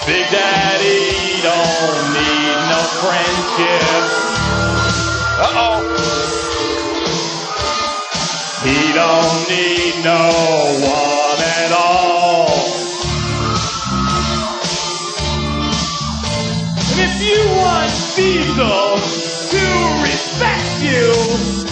Big Daddy don't need no friendship. Uh-oh. He don't need no one at all. And if you want Diesel to respect you,